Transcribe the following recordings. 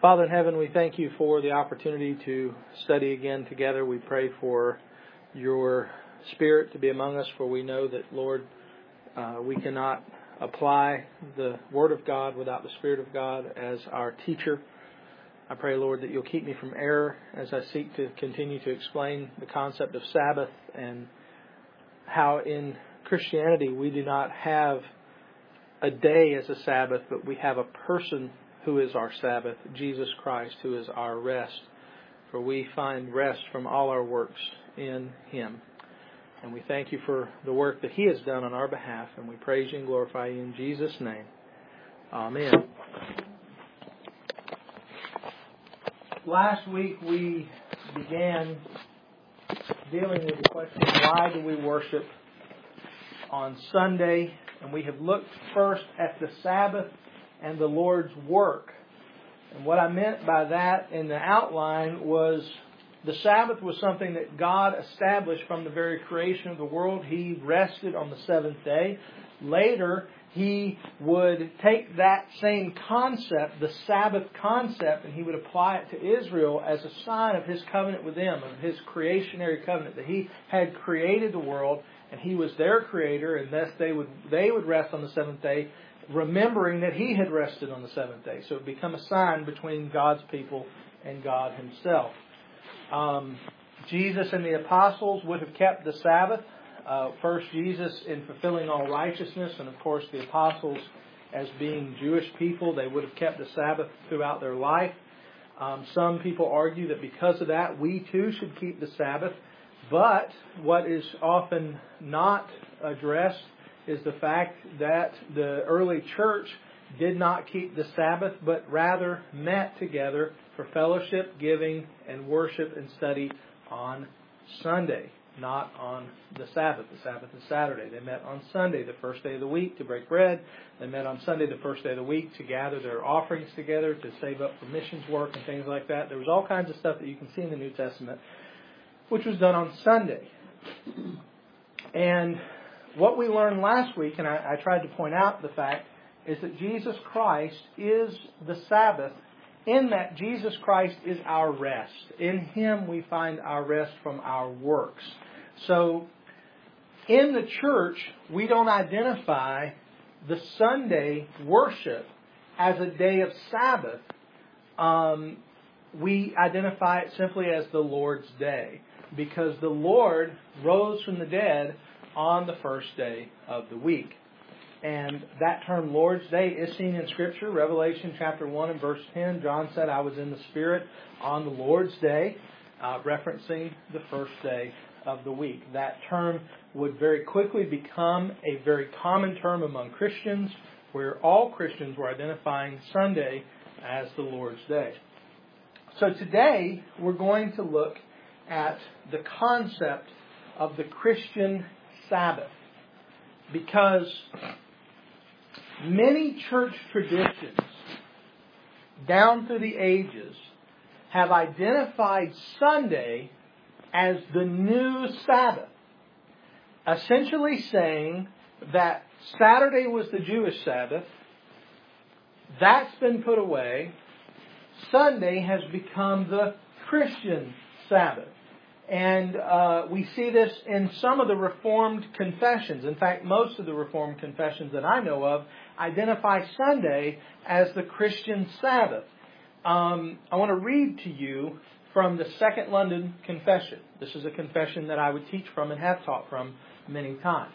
Father in heaven, we thank you for the opportunity to study again together. We pray for your Spirit to be among us, for we know that, Lord, we cannot apply the Word of God without the Spirit of God as our teacher. I pray, Lord, that you'll keep me from error as I seek to continue to explain the concept of Sabbath and how in Christianity we do not have a day as a Sabbath, but we have a person who is our Sabbath, Jesus Christ, who is our rest. For we find rest from all our works in Him. And we thank you for the work that He has done on our behalf, and we praise you and glorify you in Jesus' name. Amen. Last week we began dealing with the question, why do we worship on Sunday? And we have looked first at the Sabbath and the Lord's work. And what I meant by that in the outline was the Sabbath was something that God established from the very creation of the world. He rested on the seventh day. Later, He would take that same concept, the Sabbath concept, and He would apply it to Israel as a sign of His covenant with them, of His creationary covenant, that He had created the world and He was their creator, and thus they would rest on the seventh day, remembering that He had rested on the seventh day. So it would become a sign between God's people and God Himself. Jesus and the apostles would have kept the Sabbath. First, Jesus in fulfilling all righteousness, and of course the apostles as being Jewish people, they would have kept the Sabbath throughout their life. Some people argue that because of that, we too should keep the Sabbath. But what is often not addressed is the fact that the early church did not keep the Sabbath, but rather met together for fellowship, giving, and worship and study on Sunday, not on the Sabbath. The Sabbath is Saturday. They met on Sunday, the first day of the week, to break bread. They met on Sunday, the first day of the week, to gather their offerings together, to save up for missions work and things like that. There was all kinds of stuff that you can see in the New Testament, which was done on Sunday. And what we learned last week, and I tried to point out the fact, is that Jesus Christ is the Sabbath, in that Jesus Christ is our rest. In Him we find our rest from our works. So, in the church, we don't identify the Sunday worship as a day of Sabbath. We identify it simply as the Lord's Day, because the Lord rose from the dead on the first day of the week. And that term Lord's Day is seen in Scripture. Revelation chapter 1 and verse 10, John said, I was in the Spirit on the Lord's Day, referencing the first day of the week. That term would very quickly become a very common term among Christians, where all Christians were identifying Sunday as the Lord's Day. So today we're going to look at the concept of the Christian Sabbath, because many church traditions down through the ages have identified Sunday as the new Sabbath, essentially saying that Saturday was the Jewish Sabbath, that's been put away, Sunday has become the Christian Sabbath. And we see this in some of the Reformed confessions. In fact, most of the Reformed confessions that I know of identify Sunday as the Christian Sabbath. I want to read to you from the Second London Confession. This is a confession that I would teach from and have taught from many times.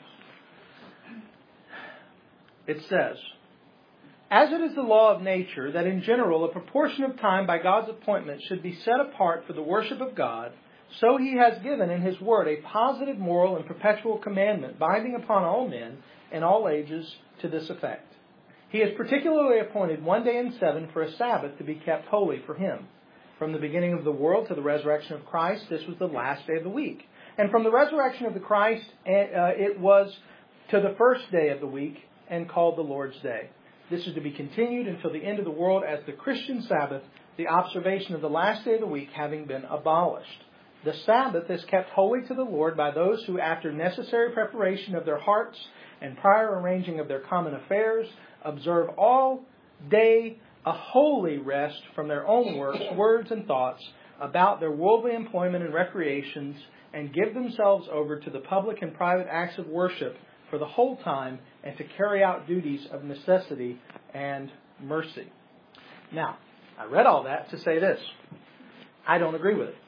It says, as it is the law of nature that in general a proportion of time by God's appointment should be set apart for the worship of God, so He has given in His Word a positive, moral, and perpetual commandment binding upon all men in all ages to this effect. He has particularly appointed one day in 7 for a Sabbath to be kept holy for Him. From the beginning of the world to the resurrection of Christ, this was the last day of the week. And from the resurrection of the Christ, it was to the first day of the week and called the Lord's Day. This is to be continued until the end of the world as the Christian Sabbath, the observation of the last day of the week having been abolished. The Sabbath is kept holy to the Lord by those who, after necessary preparation of their hearts and prior arranging of their common affairs, observe all day a holy rest from their own works, words, and thoughts about their worldly employment and recreations, and give themselves over to the public and private acts of worship for the whole time, and to carry out duties of necessity and mercy. Now, I read all that to say this. I don't agree with it.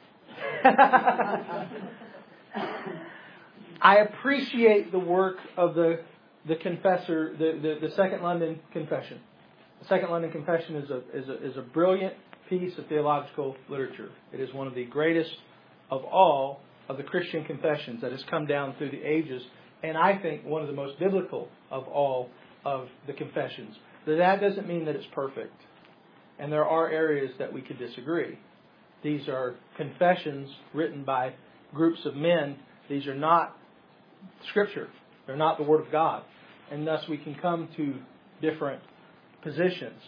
I appreciate the work of the confessor, the Second London Confession. The Second London Confession is a brilliant piece of theological literature. It is one of the greatest of all of the Christian confessions that has come down through the ages, and I think one of the most biblical of all of the confessions. But that doesn't mean that it's perfect. And there are areas that we could disagree. These are confessions written by groups of men. These are not Scripture. They're not the Word of God. And thus we can come to different positions.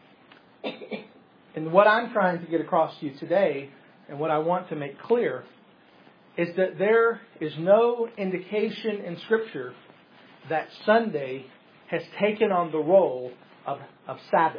And what I'm trying to get across to you today, and what I want to make clear, is that there is no indication in Scripture that Sunday has taken on the role of Sabbath.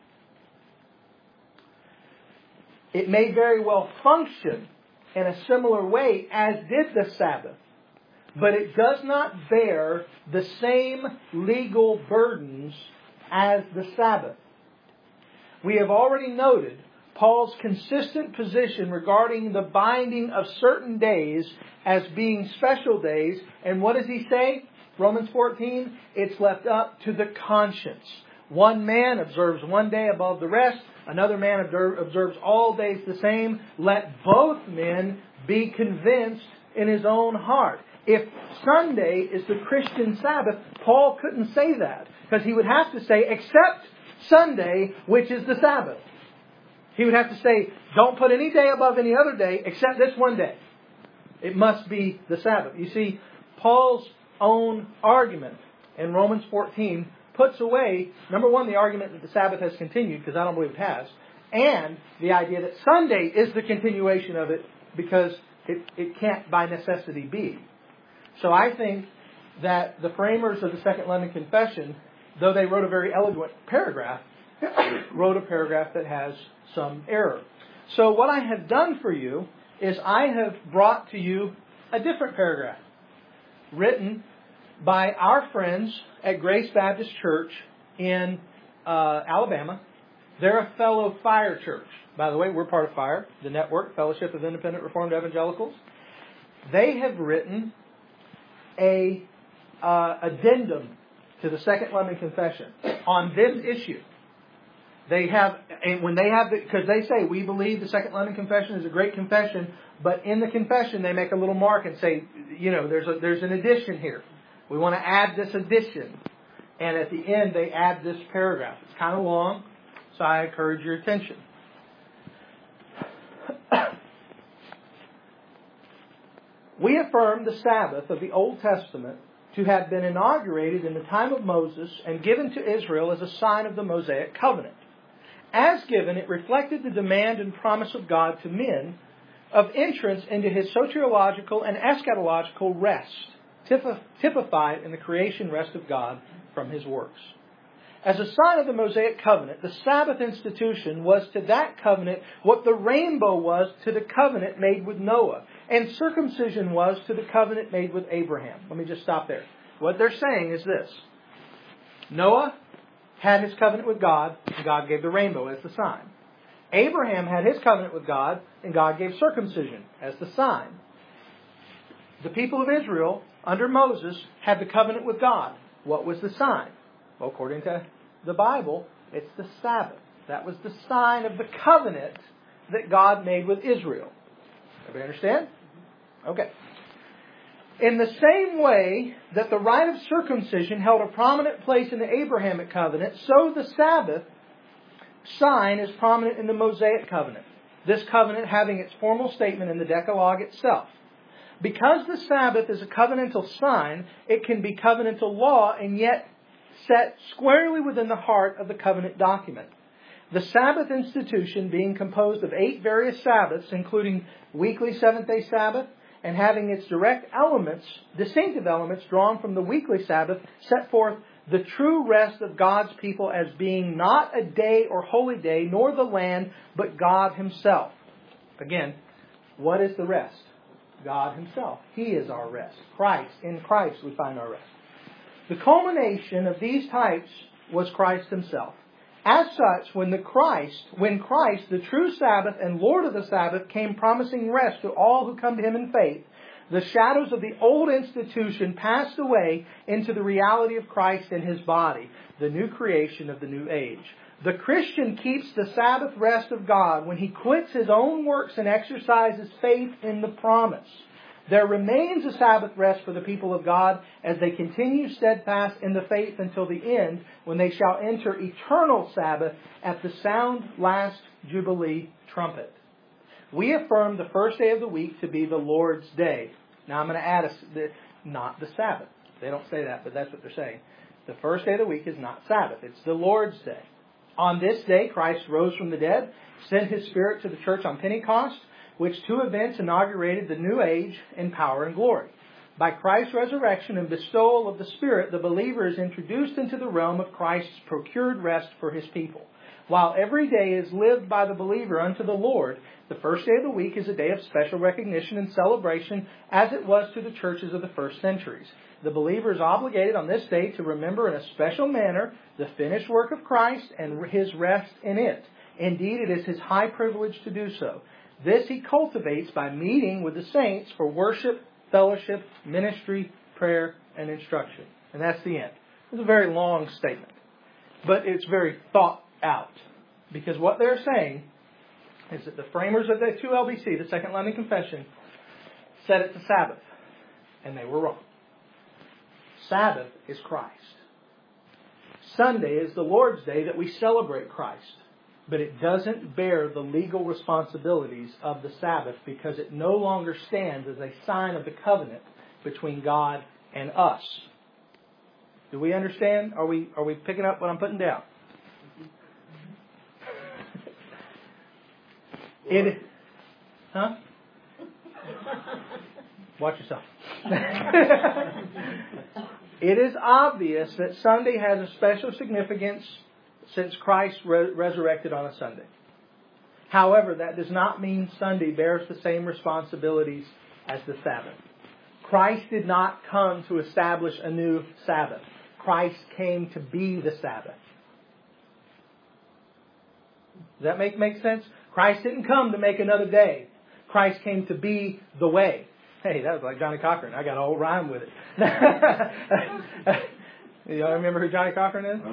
It may very well function in a similar way as did the Sabbath, but it does not bear the same legal burdens as the Sabbath. We have already noted Paul's consistent position regarding the binding of certain days as being special days. And what does he say? Romans 14, it's left up to the conscience. One man observes one day above the rest. Another man observes all days the same. Let both men be convinced in his own heart. If Sunday is the Christian Sabbath, Paul couldn't say that, because he would have to say, except Sunday, which is the Sabbath. He would have to say, don't put any day above any other day except this one day. It must be the Sabbath. You see, Paul's own argument in Romans 14 puts away, number one, the argument that the Sabbath has continued, because I don't believe it has, and the idea that Sunday is the continuation of it, because it can't by necessity be. So I think that the framers of the Second London Confession, though they wrote a very eloquent paragraph, wrote a paragraph that has some error. So what I have done for you is I have brought to you a different paragraph written by our friends at Grace Baptist Church in Alabama. They're a fellow Fire church. By the way, we're part of Fire, the network, Fellowship of Independent Reformed Evangelicals. They have written a addendum to the Second London Confession on this issue. They have, and when they have, because they say, we believe the Second London Confession is a great confession, but in the confession they make a little mark and say, there's an addition here. We want to add this addition. And at the end they add this paragraph. It's kind of long, so I encourage your attention. We affirm the Sabbath of the Old Testament to have been inaugurated in the time of Moses and given to Israel as a sign of the Mosaic covenant. As given, it reflected the demand and promise of God to men of entrance into His soteriological and eschatological rest, typified in the creation rest of God from His works. As a sign of the Mosaic covenant, the Sabbath institution was to that covenant what the rainbow was to the covenant made with Noah, and circumcision was to the covenant made with Abraham. Let me just stop there. What they're saying is this. Noah had his covenant with God, and God gave the rainbow as the sign. Abraham had his covenant with God, and God gave circumcision as the sign. The people of Israel, under Moses, had the covenant with God. What was the sign? Well, according to the Bible, it's the Sabbath. That was the sign of the covenant that God made with Israel. Everybody understand? Okay. In the same way that the rite of circumcision held a prominent place in the Abrahamic covenant, so the Sabbath sign is prominent in the Mosaic covenant. This covenant having its formal statement in the Decalogue itself. Because the Sabbath is a covenantal sign, it can be covenantal law and yet set squarely within the heart of the covenant document. The Sabbath institution being composed of 8 various Sabbaths, including weekly Seventh-day Sabbath, and having its direct elements, distinctive elements drawn from the weekly Sabbath, set forth the true rest of God's people as being not a day or holy day, nor the land, but God Himself. Again, what is the rest? God Himself. He is our rest. Christ. In Christ we find our rest. The culmination of these types was Christ Himself. As such, when Christ, the true Sabbath and Lord of the Sabbath, came promising rest to all who come to Him in faith, the shadows of the old institution passed away into the reality of Christ and His body, the new creation of the new age. The Christian keeps the Sabbath rest of God when he quits his own works and exercises faith in the promise. There remains a Sabbath rest for the people of God as they continue steadfast in the faith until the end, when they shall enter eternal Sabbath at the sound last Jubilee trumpet. We affirm the first day of the week to be the Lord's Day. Now I'm going to add not the Sabbath. They don't say that, but that's what they're saying. The first day of the week is not Sabbath. It's the Lord's Day. On this day, Christ rose from the dead, sent His Spirit to the church on Pentecost, which two events inaugurated the new age in power and glory. By Christ's resurrection and bestowal of the Spirit, the believer is introduced into the realm of Christ's procured rest for His people. While every day is lived by the believer unto the Lord, the first day of the week is a day of special recognition and celebration, as it was to the churches of the first centuries. The believer is obligated on this day to remember in a special manner the finished work of Christ and His rest in it. Indeed, it is his high privilege to do so. This he cultivates by meeting with the saints for worship, fellowship, ministry, prayer, and instruction. And that's the end. It's a very long statement, but it's very thought out. Because what they're saying is that the framers of the 2LBC, the Second London Confession, said it's a Sabbath. And they were wrong. Sabbath is Christ. Sunday is the Lord's Day that we celebrate Christ. But it doesn't bear the legal responsibilities of the Sabbath because it no longer stands as a sign of the covenant between God and us. Do we understand? Are we picking up what I'm putting down? Huh? Watch yourself. It is obvious that Sunday has a special significance since Christ resurrected on a Sunday. However, that does not mean Sunday bears the same responsibilities as the Sabbath. Christ did not come to establish a new Sabbath. Christ came to be the Sabbath. Does that make sense? Christ didn't come to make another day. Christ came to be the way. Hey, that was like Johnny Cochran. I got a whole rhyme with it. Y'all remember who Johnny Cochran is?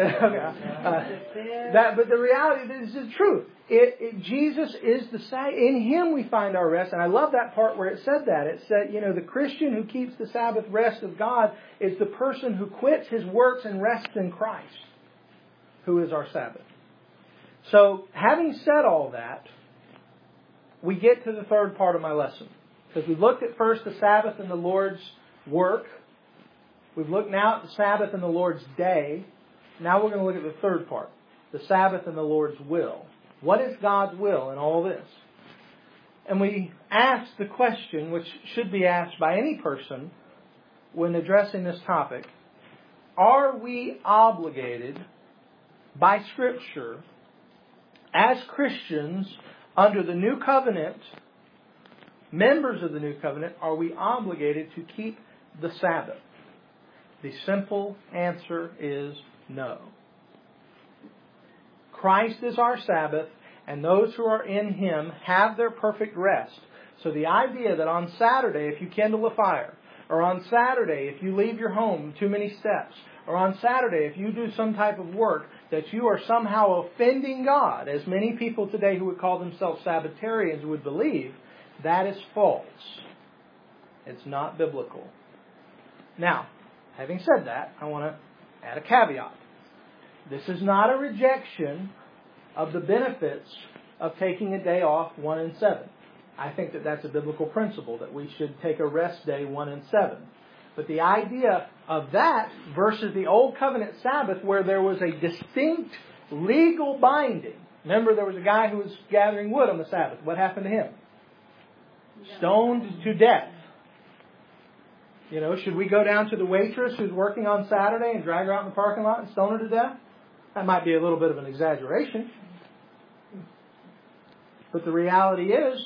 But the reality is the truth. Jesus is the Sabbath. In Him we find our rest. And I love that part where it said that. It said, the Christian who keeps the Sabbath rest of God is the person who quits his works and rests in Christ, who is our Sabbath. So, having said all that, we get to the third part of my lesson. Because we've looked at first the Sabbath and the Lord's work. We've looked now at the Sabbath and the Lord's day. Now we're going to look at the third part, the Sabbath and the Lord's will. What is God's will in all this? And we ask the question, which should be asked by any person when addressing this topic, are we obligated by Scripture as Christians under the New Covenant, members of the New Covenant, are we obligated to keep the Sabbath? The simple answer is no. Christ is our Sabbath, and those who are in Him have their perfect rest. So the idea that on Saturday, if you kindle a fire, or on Saturday, if you leave your home too many steps, or on Saturday, if you do some type of work, that you are somehow offending God, as many people today who would call themselves Sabbatarians would believe, that is false. It's not biblical. Now, having said that, I want to add a caveat. This is not a rejection of the benefits of taking a day off 1 and 7. I think that that's a biblical principle, that we should take a rest day 1 and 7. But the idea of that versus the Old Covenant Sabbath, where there was a distinct legal binding. Remember, there was a guy who was gathering wood on the Sabbath. What happened to him? Stoned to death. You know, should we go down to the waitress who's working on Saturday and drag her out in the parking lot and stone her to death? That might be a little bit of an exaggeration. But the reality is,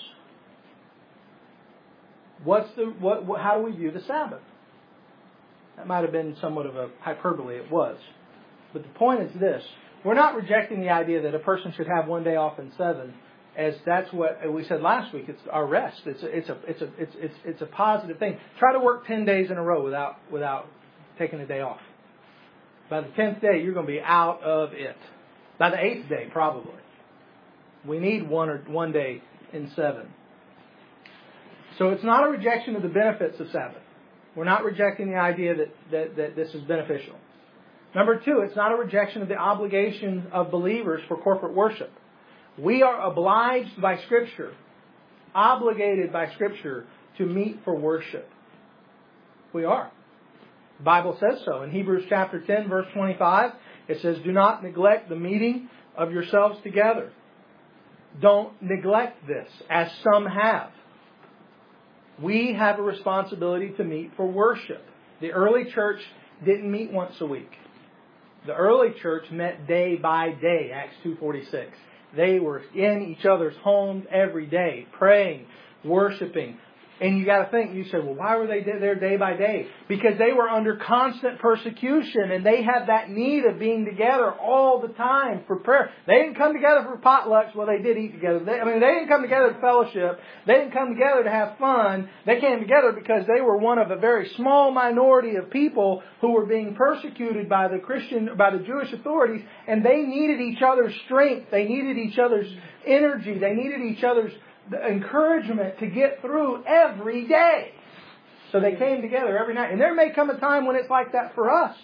how do we view the Sabbath? That might have been somewhat of a hyperbole. It was. But the point is this. We're not rejecting the idea that a person should have one day off in 7, as that's what we said last week. It's our rest. It's a positive thing. Try to work 10 days in a row without taking a day off. By the 10th day, you're going to be out of it. By the 8th day, probably. We need one day in 7. So it's not a rejection of the benefits of Sabbath. We're not rejecting the idea that this is beneficial. Number 2, it's not a rejection of the obligation of believers for corporate worship. We are obliged by Scripture, obligated by Scripture, to meet for worship. We are. The Bible says so. In Hebrews chapter 10, verse 25, it says, "Do not neglect the meeting of yourselves together." Don't neglect this, as some have. We have a responsibility to meet for worship. The early church didn't meet once a week. The early church met day by day, Acts 2:46. They were in each other's homes every day, praying, worshiping. And you got to think, you say, well, why were they there day by day? Because they were under constant persecution and they had that need of being together all the time for prayer. They didn't come together for potlucks. Well, they did eat together. They didn't come together to fellowship. They didn't come together to have fun. They came together because they were one of a very small minority of people who were being persecuted by the Jewish authorities, and they needed each other's strength. They needed each other's energy. They needed each other's encouragement to get through every day. So they came together every night. And there may come a time when it's like that for us.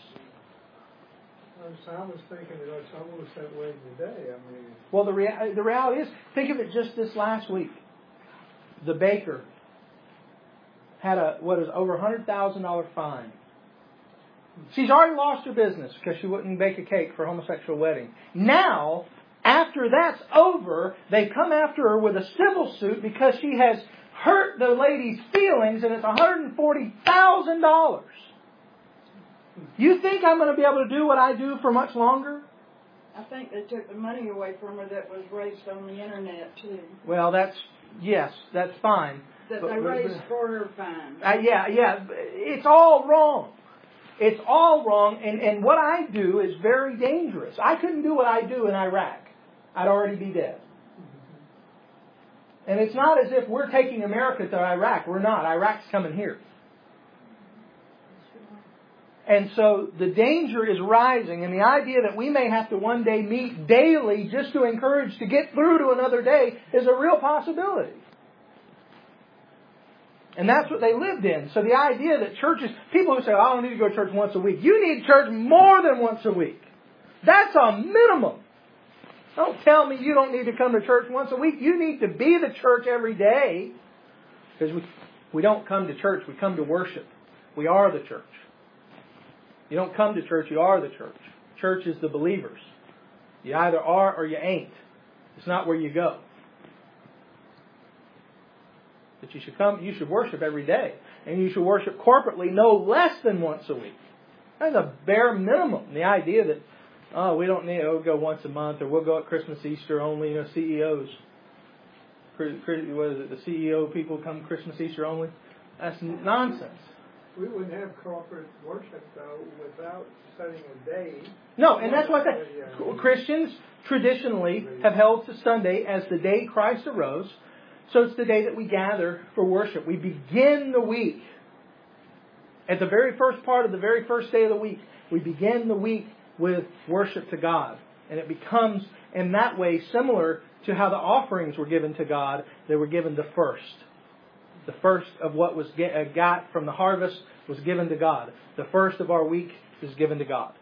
I was thinking that it's almost that way today. Well, the reality is, think of it just this last week. The baker had over $100,000 fine. She's already lost her business because she wouldn't bake a cake for a homosexual wedding. Now, after that's over, they come after her with a civil suit because she has hurt the lady's feelings, and it's $140,000. You think I'm going to be able to do what I do for much longer? I think they took the money away from her that was raised on the internet, too. Well, that's fine. That they raised for her fine. Yeah. It's all wrong. It's all wrong, and what I do is very dangerous. I couldn't do what I do in Iraq. I'd already be dead. And it's not as if we're taking America to Iraq. We're not. Iraq's coming here. And so the danger is rising, and the idea that we may have to one day meet daily just to encourage to get through to another day is a real possibility. And that's what they lived in. So the idea that churches, people who say, I don't need to go to church once a week. You need church more than once a week. That's a minimum. Don't tell me you don't need to come to church once a week. You need to be the church every day. Because we don't come to church, we come to worship. We are the church. You don't come to church, you are the church. Church is the believers. You either are or you ain't. It's not where you go. But you should worship every day. And you should worship corporately no less than once a week. That's a bare minimum. The idea that we don't need to go once a month, or we'll go at Christmas, Easter only. CEOs, what is it? The CEO people come Christmas, Easter only. That's nonsense. We wouldn't have corporate worship though without setting a day. No, and that's what Christians traditionally have held to Sunday as the day Christ arose. So it's the day that we gather for worship. We begin the week at the very first part of the very first day of the week. We begin the week with worship to God. And it becomes, in that way, similar to how the offerings were given to God. They were given the first. The first of what was got from the harvest was given to God. The first of our week is given to God.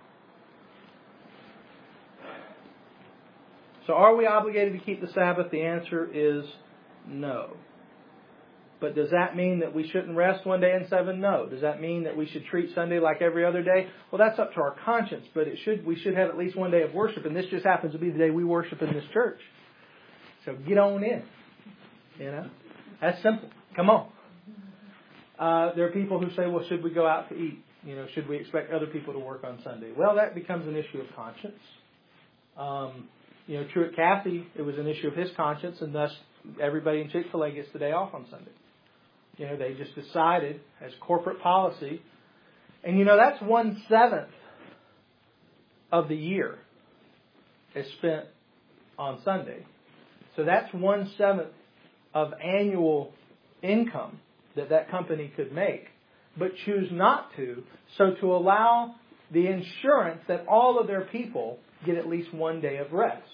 So are we obligated to keep the Sabbath? The answer is no. But does that mean that we shouldn't rest one day in 7? No. Does that mean that we should treat Sunday like every other day? Well, that's up to our conscience, but we should have at least one day of worship, and this just happens to be the day we worship in this church. So get on in. That's simple. Come on. There are people who say, well, should we go out to eat? Should we expect other people to work on Sunday? Well, that becomes an issue of conscience. Truett Cathy, it was an issue of his conscience, and thus everybody in Chick-fil-A gets the day off on Sunday. They just decided as corporate policy. And that's 1/7 of the year is spent on Sunday. So that's 1/7 of annual income that company could make, but choose not to. So to allow the insurance that all of their people get at least one day of rest.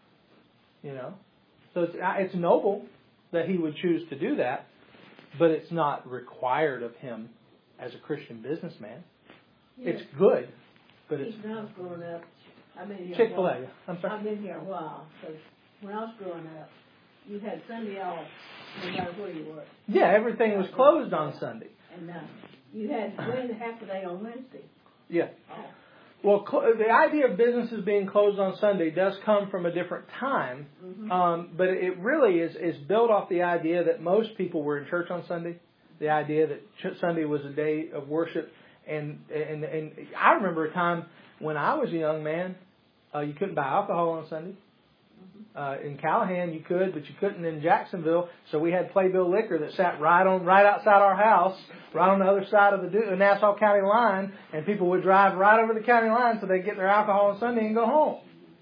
So it's noble that he would choose to do that, but it's not required of him as a Christian businessman. Yes. It's good, but it's... When I was growing up, I've been here Chick-fil-A. I'm sorry. I've been here a while, because when I was growing up, you had Sunday off no matter where you were. Yeah, everything was closed on Sunday. And you had half a day on Wednesday. Yeah. Oh. Well, the idea of businesses being closed on Sunday does come from a different time, but it really is built off the idea that most people were in church on Sunday, the idea that Sunday was a day of worship. And I remember a time when I was a young man, you couldn't buy alcohol on Sunday. In Callahan you could, but you couldn't in Jacksonville. So we had Playbill Liquor that sat right outside our house, right on the other side of the Nassau County line, and people would drive right over the county line so they'd get their alcohol on Sunday and go home.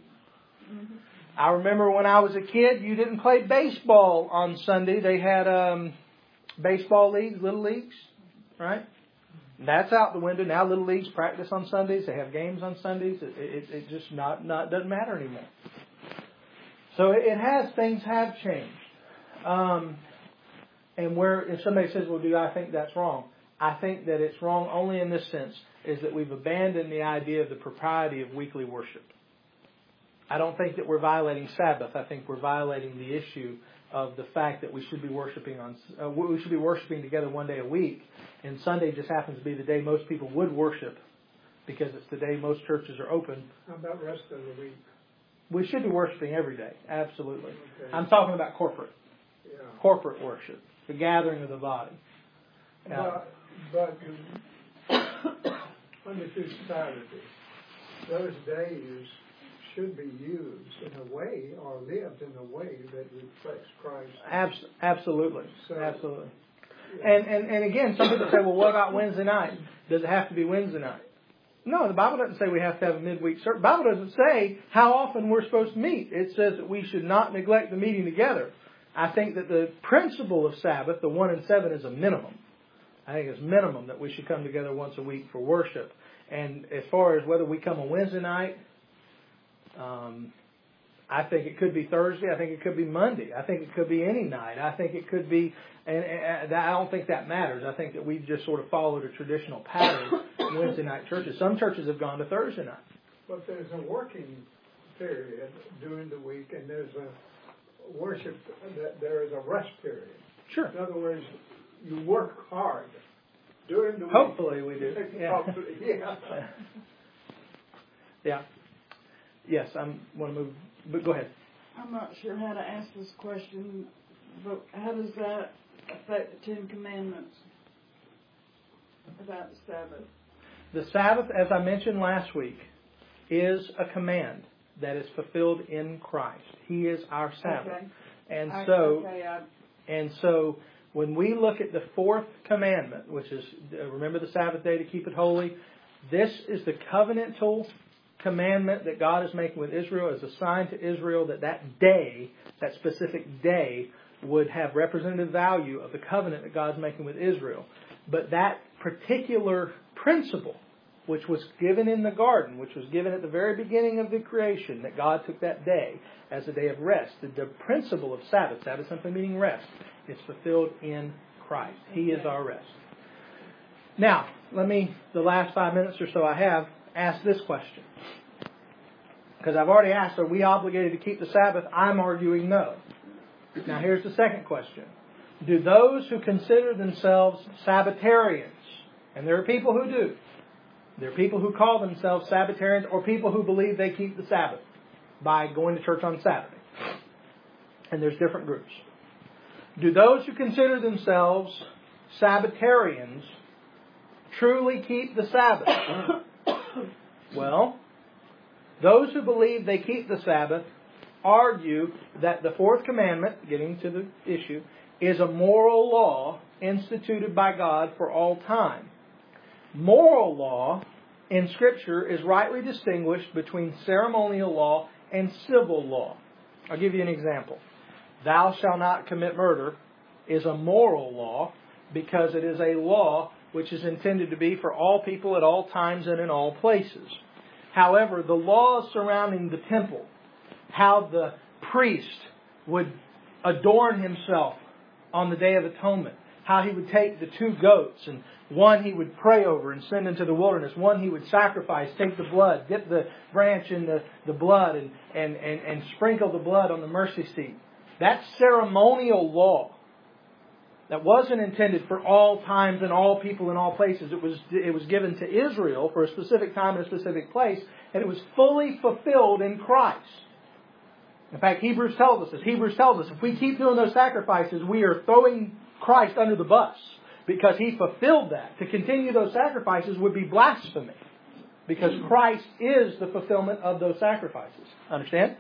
I remember when I was a kid, you didn't play baseball on Sunday. They had baseball leagues, little leagues, right? That's out the window. Now little leagues practice on Sundays. They have games on Sundays. It just doesn't matter anymore. So things have changed. And if somebody says, well, do I think that's wrong? I think that it's wrong only in this sense, is that we've abandoned the idea of the propriety of weekly worship. I don't think that we're violating Sabbath. I think we're violating the issue of the fact that we should be worshiping together one day a week, and Sunday just happens to be the day most people would worship because it's the day most churches are open. How about rest of the week? We should be worshiping every day, absolutely. Okay. I'm talking about corporate worship, the gathering of the body. But understood Saturday, those days should be used in a way or lived in a way that reflects Christ. Absolutely. So, absolutely. Yeah. And again, some people say, well, what about Wednesday night? Does it have to be Wednesday night? No, the Bible doesn't say we have to have a midweek service. The Bible doesn't say how often we're supposed to meet. It says that we should not neglect the meeting together. I think that the principle of Sabbath, the 1 and 7, is a minimum. I think it's minimum that we should come together once a week for worship. And as far as whether we come on Wednesday night, I think it could be Thursday. I think it could be Monday. I think it could be any night. I think it could be, and I don't think that matters. I think that we've just sort of followed a traditional pattern in Wednesday night churches. Some churches have gone to Thursday night. But there's a working period during the week, and there's a worship, there is a rest period. Sure. In other words, you work hard during the week. Hopefully we do. Yeah. Hopefully, yeah. Yeah. Yes, I want to move, but go ahead. I'm not sure how to ask this question, but how does that affect the Ten Commandments about the Sabbath? The Sabbath, as I mentioned last week, is a command that is fulfilled in Christ. He is our Sabbath. Okay. And so when we look at the fourth commandment, which is remember the Sabbath day to keep it holy, this is the covenantal commandment that God is making with Israel as a sign to Israel that day, that specific day, would have representative value of the covenant that God's making with Israel. But that particular principle, which was given in the garden, which was given at the very beginning of the creation, that God took that day as a day of rest, the principle of Sabbath simply meaning rest, is fulfilled in Christ. He is our rest. Now, the last 5 minutes or so I have, ask this question. Because I've already asked, are we obligated to keep the Sabbath? I'm arguing no. Now here's the second question. Do those who consider themselves Sabbatarians, and there are people who do, there are people who call themselves Sabbatarians or people who believe they keep the Sabbath by going to church on Saturday. And there's different groups. Do those who consider themselves Sabbatarians truly keep the Sabbath? Well, those who believe they keep the Sabbath argue that the fourth commandment, getting to the issue, is a moral law instituted by God for all time. Moral law in Scripture is rightly distinguished between ceremonial law and civil law. I'll give you an example. Thou shalt not commit murder is a moral law because it is a law which is intended to be for all people at all times and in all places. However, the laws surrounding the temple, how the priest would adorn himself on the Day of Atonement, how he would take the 2 goats, and one he would pray over and send into the wilderness, one he would sacrifice, take the blood, dip the branch in the blood, and sprinkle the blood on the mercy seat. That's ceremonial law. That wasn't intended for all times and all people in all places. It was given to Israel for a specific time and a specific place, and it was fully fulfilled in Christ. In fact, Hebrews tells us this. Hebrews tells us if we keep doing those sacrifices, we are throwing Christ under the bus because He fulfilled that. To continue those sacrifices would be blasphemy because Christ is the fulfillment of those sacrifices. Understand?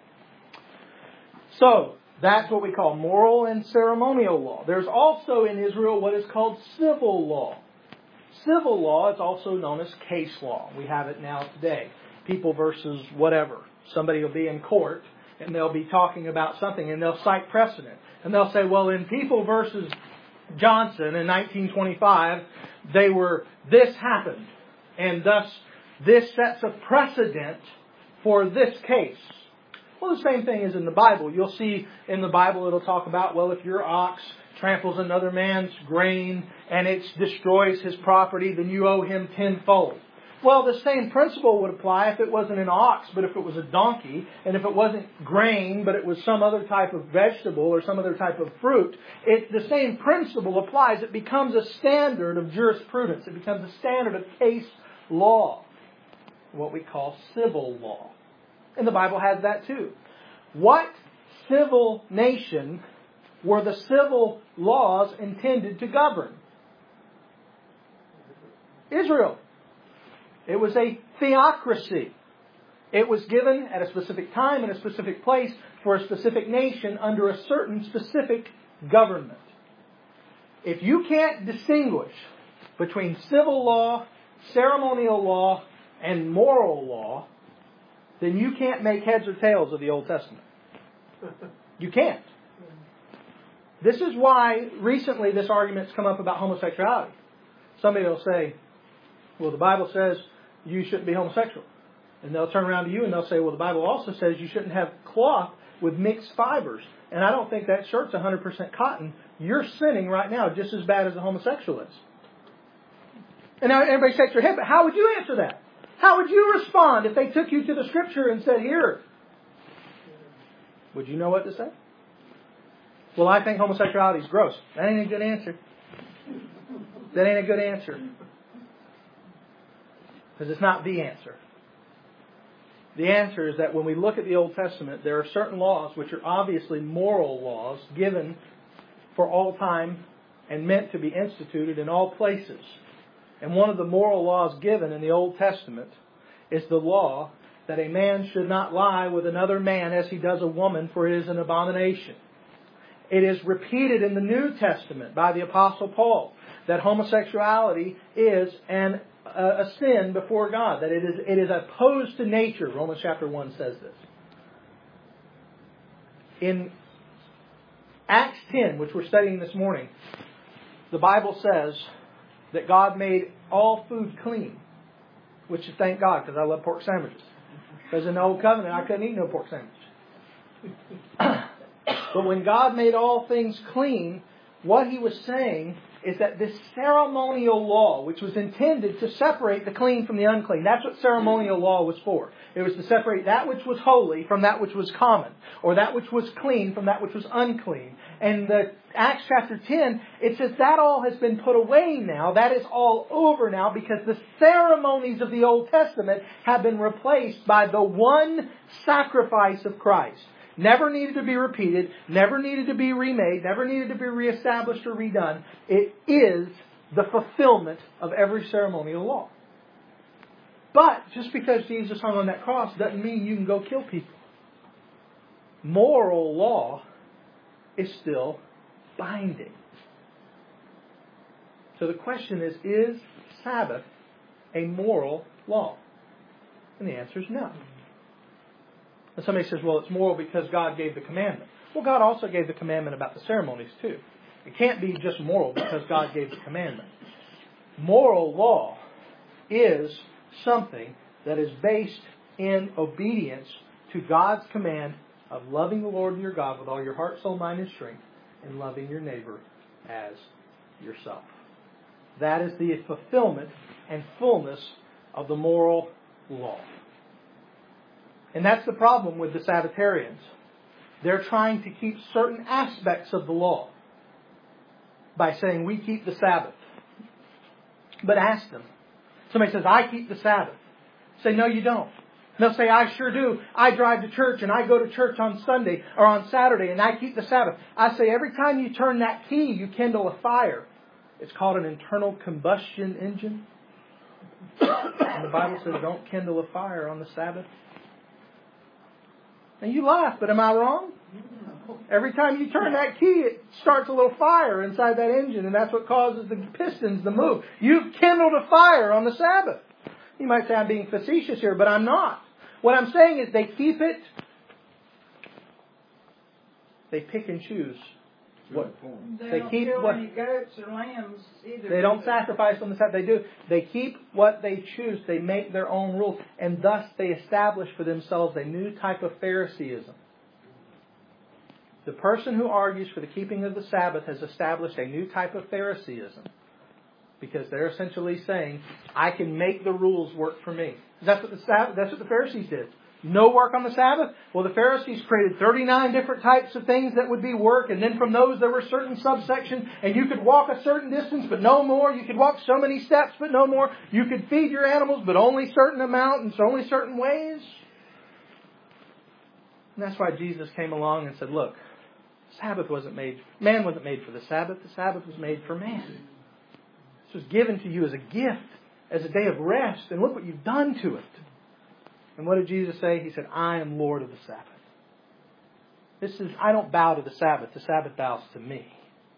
So, that's what we call moral and ceremonial law. There's also in Israel what is called civil law. Civil law is also known as case law. We have it now today. People versus whatever. Somebody will be in court and they'll be talking about something and they'll cite precedent. And they'll say, well, in People versus Johnson in 1925, this happened. And thus, this sets a precedent for this case. Well, the same thing is in the Bible. You'll see in the Bible it'll talk about, well, if your ox tramples another man's grain and it destroys his property, then you owe him tenfold. Well, the same principle would apply if it wasn't an ox, but if it was a donkey, and if it wasn't grain, but it was some other type of vegetable or some other type of fruit. The same principle applies. It becomes a standard of jurisprudence. It becomes a standard of case law, what we call civil law. And the Bible has that too. What civil nation were the civil laws intended to govern? Israel. It was a theocracy. It was given at a specific time and a specific place for a specific nation under a certain specific government. If you can't distinguish between civil law, ceremonial law, and moral law, then you can't make heads or tails of the Old Testament. You can't. This is why recently this argument's come up about homosexuality. Somebody will say, well, the Bible says you shouldn't be homosexual. And they'll turn around to you and they'll say, well, the Bible also says you shouldn't have cloth with mixed fibers. And I don't think that shirt's 100% cotton. You're sinning right now just as bad as a homosexual is. And now everybody shakes their head, but how would you answer that? How would you respond if they took you to the Scripture and said, here? Would you know what to say? Well, I think homosexuality is gross. That ain't a good answer. That ain't a good answer. Because it's not the answer. The answer is that when we look at the Old Testament, there are certain laws which are obviously moral laws given for all time and meant to be instituted in all places. And one of the moral laws given in the Old Testament is the law that a man should not lie with another man as he does a woman, for it is an abomination. It is repeated in the New Testament by the Apostle Paul that homosexuality is a sin before God, that it is opposed to nature. Romans chapter 1 says this. In Acts 10, which we're studying this morning, the Bible says that God made all food clean, which is thank God, because I love pork sandwiches. Because in the Old Covenant, I couldn't eat no pork sandwich. But when God made all things clean, what He was saying is that this ceremonial law, which was intended to separate the clean from the unclean, that's what ceremonial law was for. It was to separate that which was holy from that which was common, or that which was clean from that which was unclean. And the Acts chapter 10, it says that all has been put away now. That is all over now because the ceremonies of the Old Testament have been replaced by the one sacrifice of Christ. never needed to be repeated, never needed to be remade, never needed to be reestablished or redone. It is the fulfillment of every ceremonial law. But just because Jesus hung on that cross doesn't mean you can go kill people. Moral law is still binding. So the question is Sabbath a moral law? And the answer is no. And somebody says, well, it's moral because God gave the commandment. Well, God also gave the commandment about the ceremonies too. It can't be just moral because God gave the commandment. Moral law is something that is based in obedience to God's command of loving the Lord your God with all your heart, soul, mind, and strength, and loving your neighbor as yourself. That is the fulfillment and fullness of the moral law. And that's the problem with the Sabbatarians. They're trying to keep certain aspects of the law by saying, we keep the Sabbath. But ask them. Somebody says, I keep the Sabbath. Say, no, you don't. They'll say, I sure do. I drive to church and I go to church on Sunday or on Saturday and I keep the Sabbath. I say, every time you turn that key, you kindle a fire. It's called an internal combustion engine. And the Bible says, don't kindle a fire on the Sabbath. And you laugh, but am I wrong? Every time you turn that key, it starts a little fire inside that engine, and that's what causes the pistons to move. You've kindled a fire on the Sabbath. You might say I'm being facetious here, but I'm not. What I'm saying is they keep it. They pick and choose. What They don't keep kill what any goats or lambs either. they don't sacrifice on the Sabbath. They do. They keep what they choose. They make their own rules, and thus they establish for themselves a new type of Phariseeism. The person who argues for the keeping of the Sabbath has established a new type of Phariseeism, because they're essentially saying, I can make the rules work for me. That's what the Pharisees did. No work on the Sabbath? Well, the Pharisees created 39 different types of things that would be work, and then from those there were certain subsections, and you could walk a certain distance, but no more. You could walk so many steps, but no more. You could feed your animals, but only certain amount and only certain ways. And that's why Jesus came along and said, look, man wasn't made for the Sabbath. The Sabbath was made for man. This was given to you as a gift, as a day of rest, and look what you've done to it. And what did Jesus say? He said, I am Lord of the Sabbath. I don't bow to the Sabbath. The Sabbath bows to me.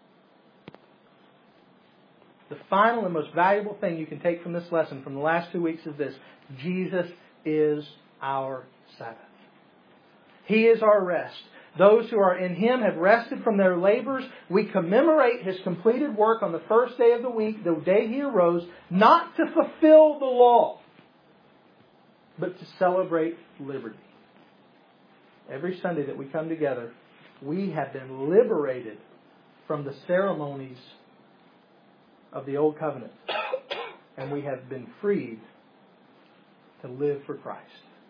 The final and most valuable thing you can take from this lesson, from the last 2 weeks, is this. Jesus is our Sabbath. He is our rest. Those who are in Him have rested from their labors. We commemorate His completed work on the first day of the week, the day He arose, not to fulfill the law, but to celebrate liberty. Every Sunday that we come together, we have been liberated from the ceremonies of the Old Covenant. And we have been freed to live for Christ.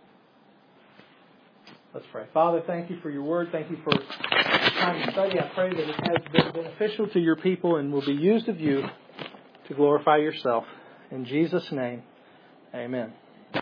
Let's pray. Father, thank you for your word. Thank you for time to study. I pray that it has been beneficial to your people and will be used of you to glorify yourself. In Jesus' name, amen.